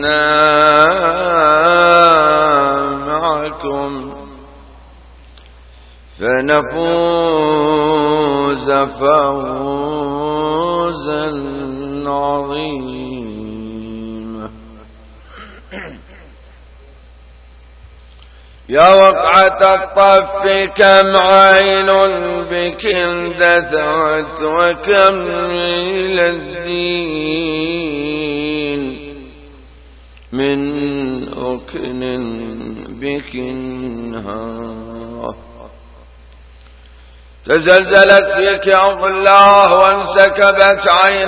إنا معكم فنفوز فوزا عظيما. يا وقعة الطف كم عين بك اندثرت وكم إلى الدين من ركن بك انهار. تزلزلت فيك أرض الله وانسكبت عين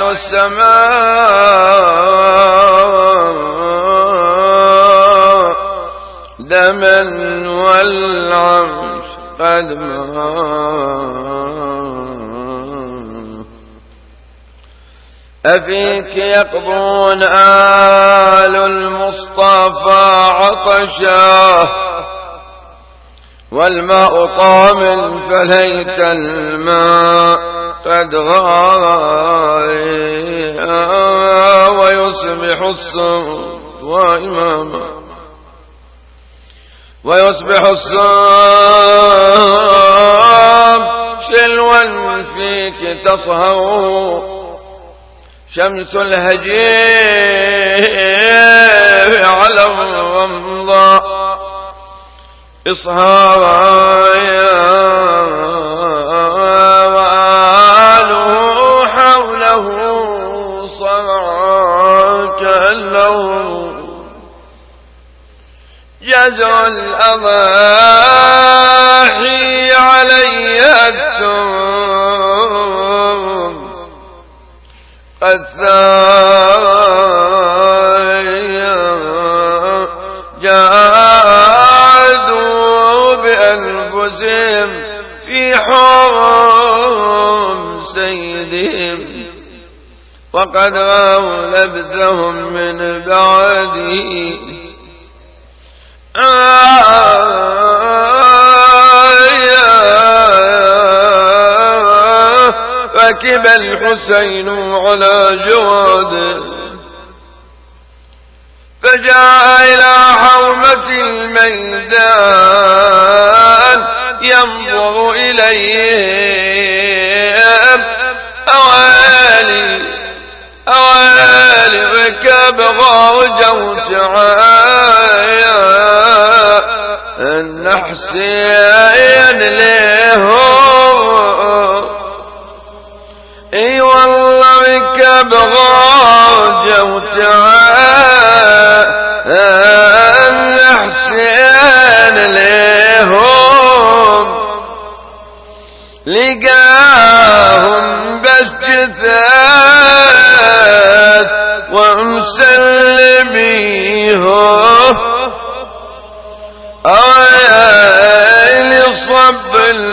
السماء دما والعرش قد مات. أفيك يقضون آل المصطفى عطشاه والماء طام فليت الماء قد غاي ويصبح الصوت وإماما ويصبح الصوت شلوا فيك تصهو شمس الهجير على الرمضاء إصهارا وآله حوله صرعا كأنه جزع الأضاحي علي التوم قد جادوا بأنفسهم في حرم سيدهم وقد رأوا لبثهم من بعده ركب الحسين على جواده فجاء إلى حومة الميدان ينظر إليهم أوالي ركب غرجوت عايا النحسين لهم اي والله ركب غرجوت النحسين لهم لقاهم بس جثث ومسلميهم اللي صب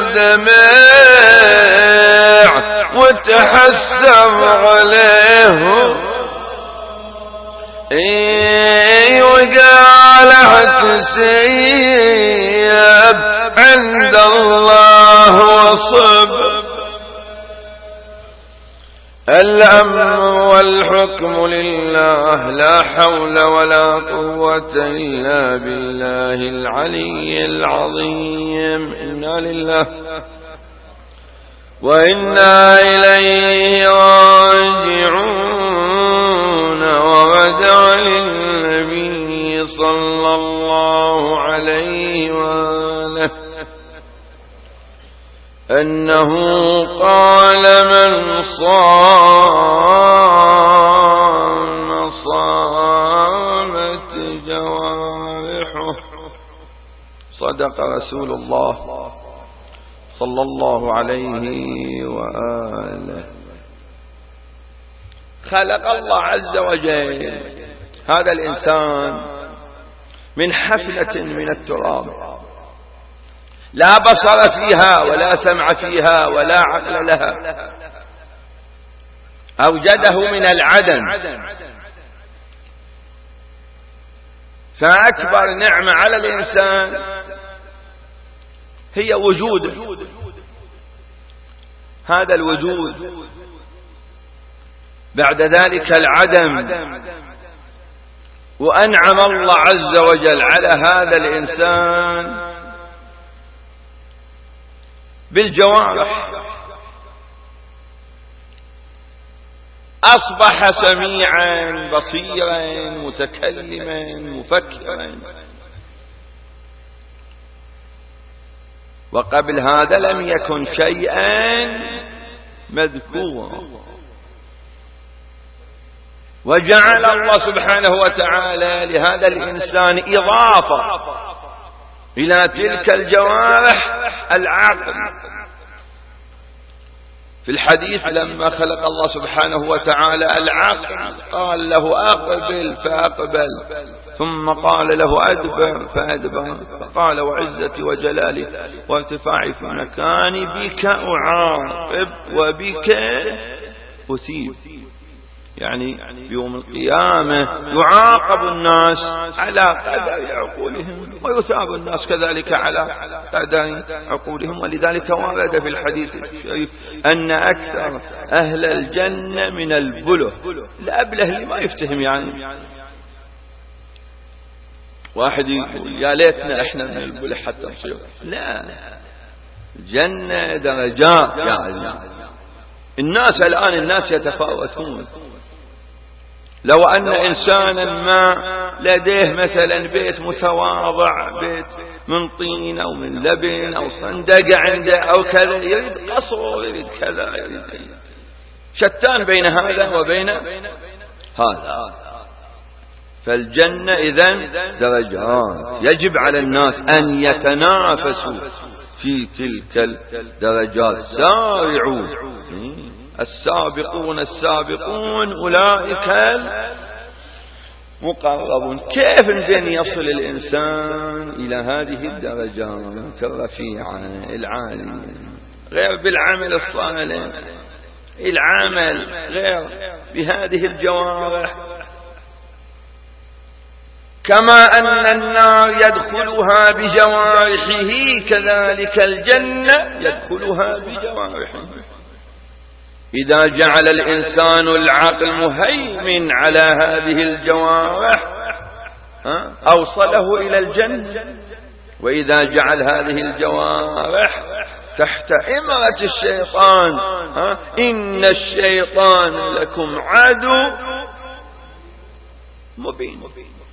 الدمع وتحسر عليهم وقال احتسيب عند الله وصب الأمر والحكم لله لا حول ولا قوة إلا بالله العلي العظيم. إنا لله وإنا إليه راجعون. ورجع للنبي صلى الله عليه وآله أنه قال من صام صامت جوارحه. صدق رسول الله صلى الله عليه وآله. خلق الله عز وجل هذا الإنسان من حفلة من التراب لا بصر فيها ولا سمع فيها ولا عقل لها. أوجده من العدم. فأكبر نعمة على الإنسان هي وجوده. هذا الوجود – بعد ذلك العدم وأنعم الله عز وجل على هذا الإنسان بالجوارح، أصبح سميعا بصيرا متكلما مفكرا، وقبل هذا لم يكن شيئا مذكورا. وجعل الله سبحانه وتعالى لهذا الإنسان إضافة إلى تلك الجوارح العقل. في الحديث لما خلق الله سبحانه وتعالى العقل قال له أقبل فأقبل، ثم قال له أدبر فأدبر، فقال وعزتي وجلالي وارتفاعي في مكاني بك أعاقب وبك أثيب. يعني يوم القيامة يعاقب الناس على قدر عقولهم، ويثاب الناس كذلك على قدر عقولهم. ولذلك ورد في الحديث الشريف أن أكثر أهل الجنة من البله. الأبله اللي ما يفتهم، يعني واحد يقول يا ليتنا احنا من البله حتى نصير. لا، الجنة درجات يا عزيزي. الناس الآن الناس يتفاوتون. لو أن إنسانا ما لديه مثلا بيت متواضع، بيت من طين أو من لبن أو صندقة عنده أو كذا، يريد قصر يريد كذا يريد، شتان بين هذا وبين هذا. فالجنة إذن درجات، يجب على الناس أن يتنافسوا في تلك الدرجات. سارعوا، السابقون السابقون أولئك المقربون. كيف إن يصل الإنسان إلى هذه الدرجات الرفيعة العالية؟ غير بالعمل الصالح، العمل غير بهذه الجوارح. كما أن النار يدخلها بجوارحه كذلك الجنة يدخلها بجوارحه. إذا جعل الإنسان العقل مهيمن على هذه الجوارح أوصله إلى الجنة، وإذا جعل هذه الجوارح تحت إمرة الشيطان إن الشيطان لكم عدو مبين.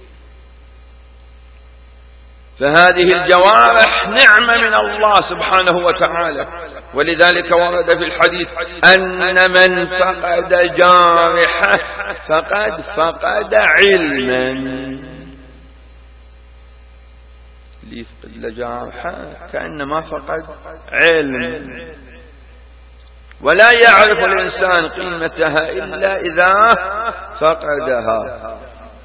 فهذه الجوارح نعمة من الله سبحانه وتعالى. ولذلك ورد في الحديث أن من فقد جارحة فقد فقد علما. اللي يفقد جارحة كأنما فقد علم. ولا يعرف الإنسان قيمتها إلا إذا فقدها.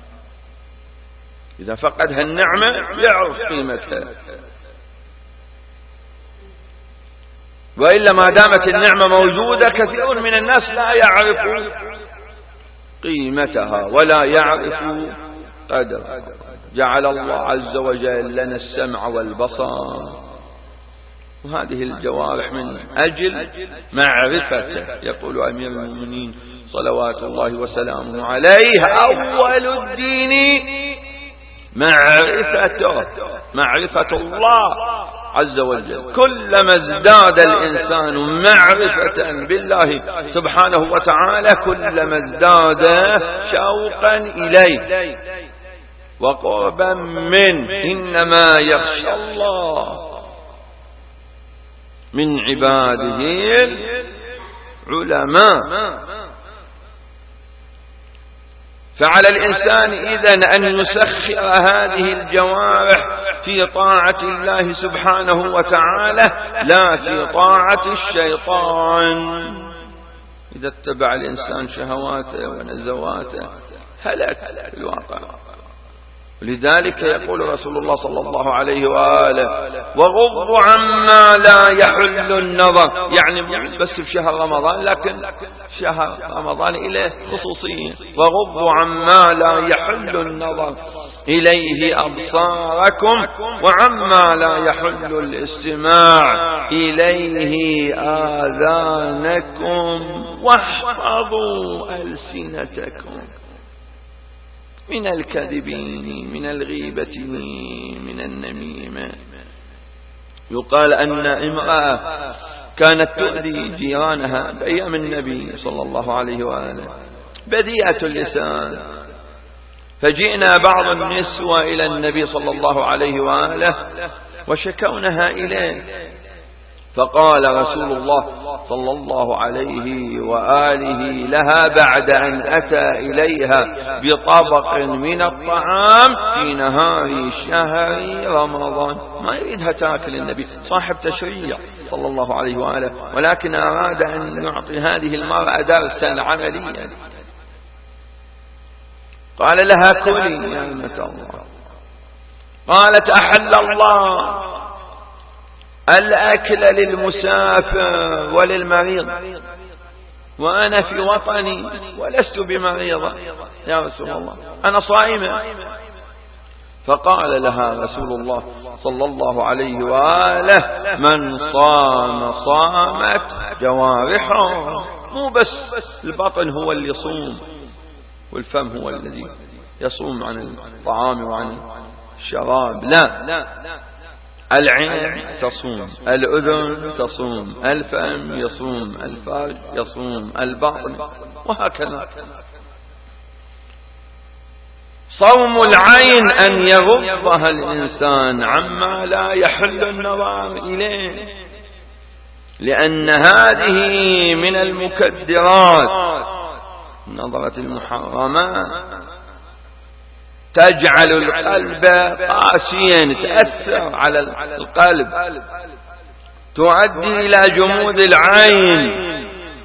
إذا فقدها النعمة يعرف قيمتها، وإلا ما دامت النعمة موجودة كثير من الناس لا يعرف قيمتها ولا يعرف قدرها. جعل الله عز وجل لنا السمع والبصر، وهذه الجوارح من أجل معرفته. يقول أمير المؤمنين صلوات الله وسلامه عليه أول الدين معرفة الله عز وجل. كلما ازداد الإنسان معرفة بالله سبحانه وتعالى كلما ازداد شوقا إليه وقربا منه. إنما يخشى الله من عباده العلماء. فعلى الإنسان إذن أن يسخر هذه الجوارح في طاعة الله سبحانه وتعالى لا في طاعة الشيطان. إذا اتبع الإنسان شهواته ونزواته هلك في الواقع. لذلك يقول رسول الله صلى الله عليه وآله وغضوا عما لا يحل النظر، يعني بس في شهر رمضان، لكن شهر رمضان إليه خصوصية. وغضوا عما لا يحل النظر إليه أبصاركم وعما لا يحل الاستماع إليه آذانكم واحفظوا ألسنتكم. من الكذبين، من الغيبة، من النميمة. يقال أن امرأة كانت تؤذي جيرانها بأيام النبي صلى الله عليه وآله، بديئة اللسان، فجئنا بعض النسوة إلى النبي صلى الله عليه وآله وشكونها إليه، فقال رسول الله صلى الله عليه وآله لها بعد أن أتى إليها بطبق من الطعام في نهار شهر رمضان، ما يريدها تاكل النبي صاحب تشريع صلى الله عليه وآله، ولكن أراد أن يعطي هذه المرأة درسا عمليا. قال لها كلي يا أمة الله. قالت أحل الله الأكل للمسافر وللمريض، وأنا في وطني ولست بمريضة يا رسول الله، أنا صائمة. فقال لها رسول الله صلى الله عليه وآله من صام صامت جوارحه، مو بس البطن هو اللي يصوم والفم هو الذي يصوم عن الطعام وعن الشراب، لا، العين تصوم، الأذن تصوم، الفم يصوم، الفرج يصوم، البطن، وهكذا. صوم العين أن يغضها الإنسان عما لا يحل النظر إليه، لأن هذه من المكدرات، النظرة المحرمة تجعل القلب قاسيا، تأثر على القلب، تؤدي إلى جمود العين.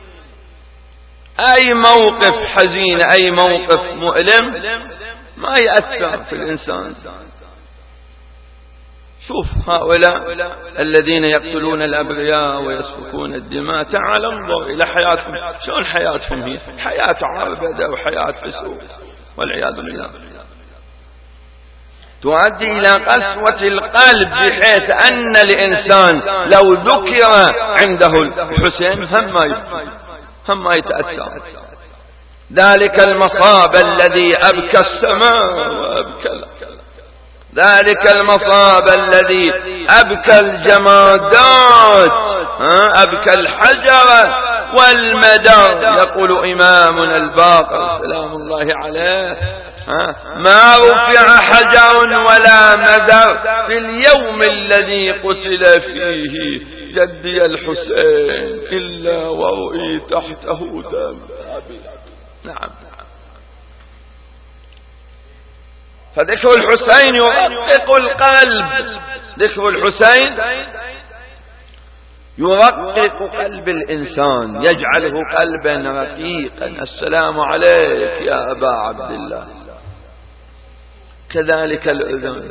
أي موقف حزين، أي موقف مؤلم ما يأثر في الإنسان. شوف هؤلاء الذين يقتلون الأبرياء ويسفكون الدماء، تعال انظر إلى حياتهم، شلون حياتهم هي حياة عربدة وحياة فسوق والعياذ بالله، تؤدي إلى قسوة القلب، بحيث أن الإنسان لو ذكر عنده الحسين هم ما يتأثر. ذلك المصاب الذي أبكى السماء وأبكى الأرض، ذلك المصاب الذي أبكى الجمادات، أبكى الحجر والمدر. يقول إمامنا الباقر سلام الله عليه ما رفع حجر ولا مدر في اليوم الذي قتل فيه جدي الحسين إلا ورؤي تحته دم. نعم، فذكر الحسين يرقق القلب، ذكر الحسين يرقق قلب الإنسان، يجعله قلبا رقيقا. السلام عليك يا أبا عبد الله. كذلك الأذن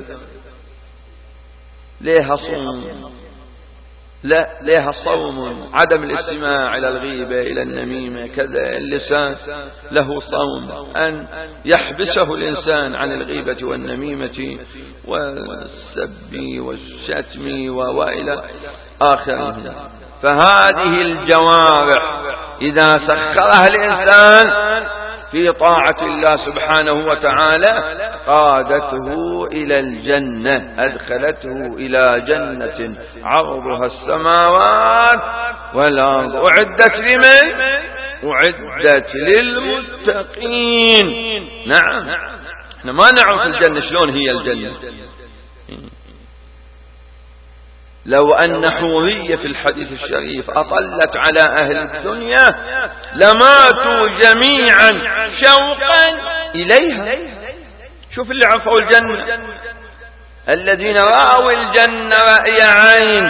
ليها صوم، لا ليها صوم، عدم الاستماع إلى الغيبة إلى النميمة. كذا اللسان له صوم، أن يحبسه الإنسان عن الغيبة والنميمة والسب والشتم وإلى آخره. فهذه الجوارح إذا سخرها الإنسان في طاعة الله سبحانه وتعالى قادته إلى الجنة، أدخلته إلى جنة عرضها السماوات والأرض، أعدت لمن؟ أعدت للمتقين. نعم، احنا ما نعرف الجنة شلون هي الجنة. لو أن حورية في الحديث الشريف أطلت على أهل الدنيا لماتوا جميعا شوقا إليها. شوف اللي عرفوا الجنة، الذين رأوا الجنة رأي عين،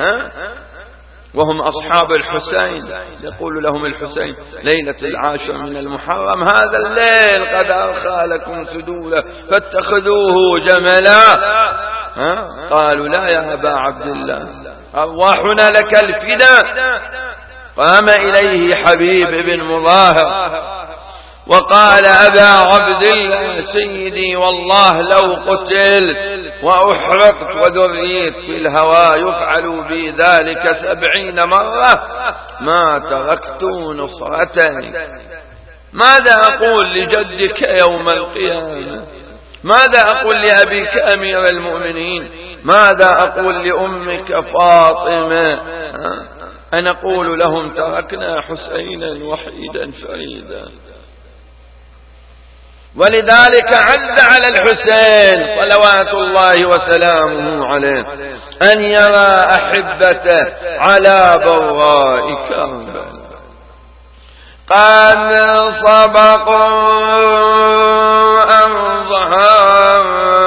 وهم أصحاب الحسين. يقول لهم الحسين ليلة 10 من المحرم هذا الليل قد أرخى لكم سدوله فاتخذوه جملا. قالوا لا يا أبا عبد الله، أرواحنا لك الفداء. قام إليه حبيب بن مظاهر وقال أبا عبد الله سيدي والله لو قتلت وأحرقت وذريت في الهواء يفعل بي ذلك 70 مرة ما تركت نصرتك. ماذا أقول لجدك يوم القيامة؟ ماذا أقول لأبيك أمير المؤمنين؟ ماذا أقول لأمك فاطمة؟ أنا أقول لهم تركنا حسينا وحيدا فريدا. ولذلك عد على الحسين صلوات الله وسلامه عليه أن يرى أحبته على بوراء كربلاء قد سبقوا أرضها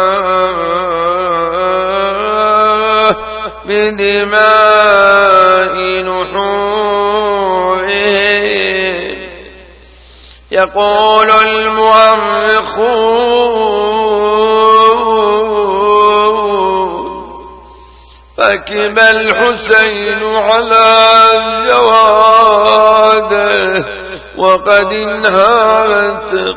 بدماء نحورهم. يقول المؤرخون ركب الحسين على جواده وقد انهارت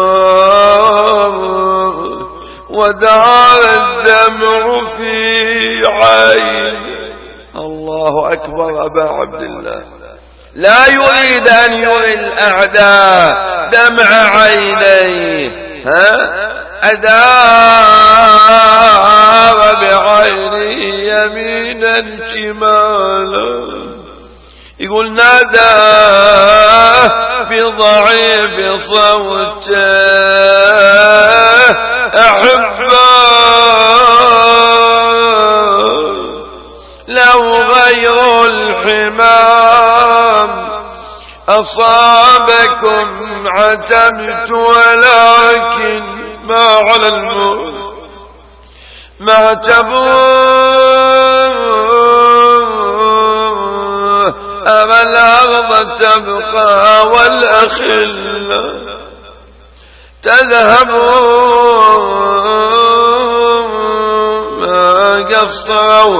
قوامه ودار الدمع في عينه. الله أكبر أبا عبد الله. لا يريد أن يري الأعداء دمع عينيه، أدار بعينه يمينا شمالا. يقول نادى بضعيف صوته أحباء لو غير الحمام أصابكم عتبت ولكن ما على الموت ما اعتبوه أرى الأرض تبقى والأخلة تذهبون ما قصروا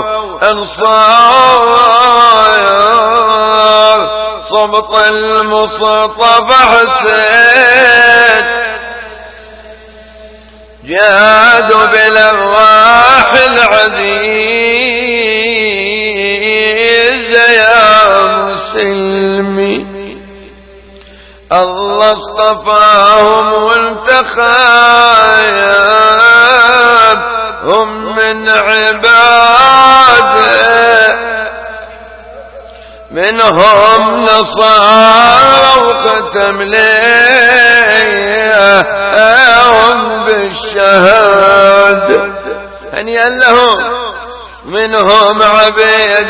أنصار صبط المصطفى حسين جادوا بالأرواح العزيزة يا مسلمي. الله اصطفاهم وانتخبهم من عباده منهم نصارى وختم ليهم بالشهادة هنيئا لهم منهم عبيد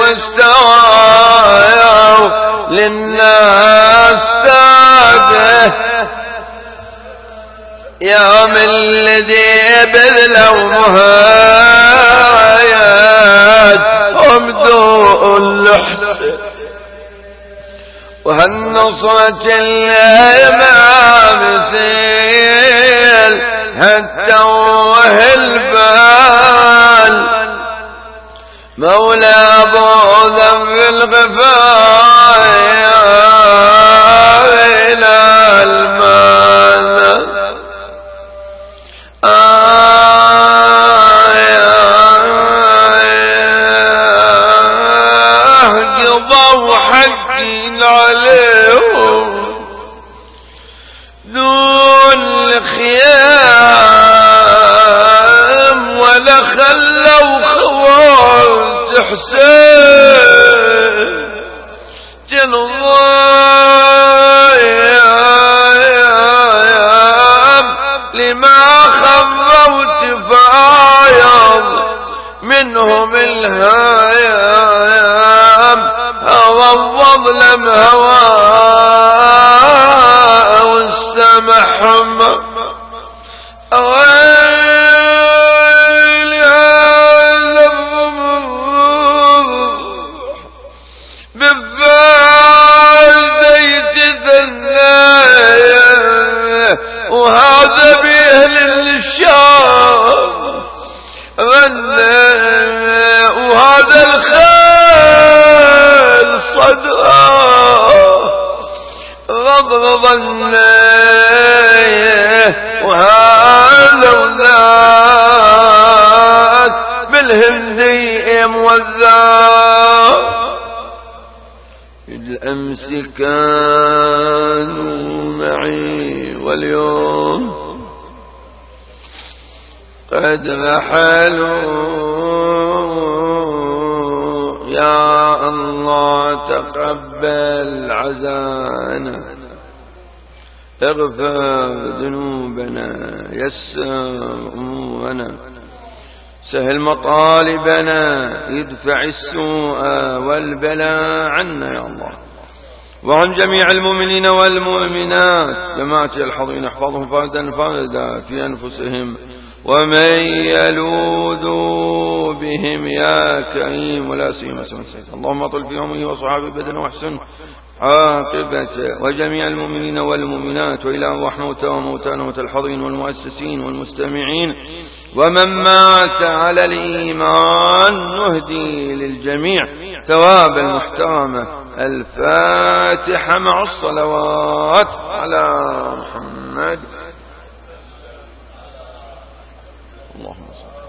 واستووا للناس ساده يوم الذي بذلوا مهايات أمدوا اللحسن وهالنصرة الإمام مثيل حتى وهالبال مولى أبو ذنب الغفايا إلى المال قضوا حقين عليهم دون الخيام ولا خلوا خوات حسين جنضايام لما خروا تفايض منهم الهيام هوى الظلم هواه والسمح وهذا بأهل الشام غنى وهذا الخيل صدى غضغض وهذا وذاك بالهندي موذى بالأمس كانوا معي واليوم قد رحلوا. يا الله تقبل عزانا، اغفر ذنوبنا، يسر أمورنا، سهل مطالبنا، ادفع السوء والبلاء عنا يا الله وعن جميع المؤمنين والمؤمنات. جماعة الحاضرين احفظهم فردا فردا في أنفسهم ومن يلوذ بهم يا كريم ولا سيما سيد. اللهم اطل في عمره وصحابه بدنا واحسن عاقبته وجميع المؤمنين والمؤمنات وإلى أرواحنا وموتانا والحاضرين والمؤسسين والمستمعين ومن مات على الإيمان نهدي للجميع ثواب المحترمة. الفاتحة مع الصلوات على محمد. اللهم صل